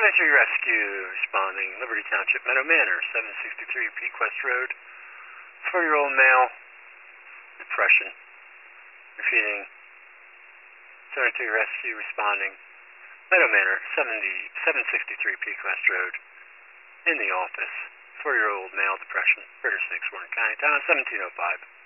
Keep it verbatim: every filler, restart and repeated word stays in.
Cemetery Rescue responding, Liberty Township, Meadow Manor, seven sixty-three Pequest Road. forty-year-old male, depression. Repeating, Cemetery Rescue responding, Meadow Manor, seven sixty-three Pequest Road. In the office, forty-year-old male, depression. Ritter six, Warren County, Town, seventeen oh five.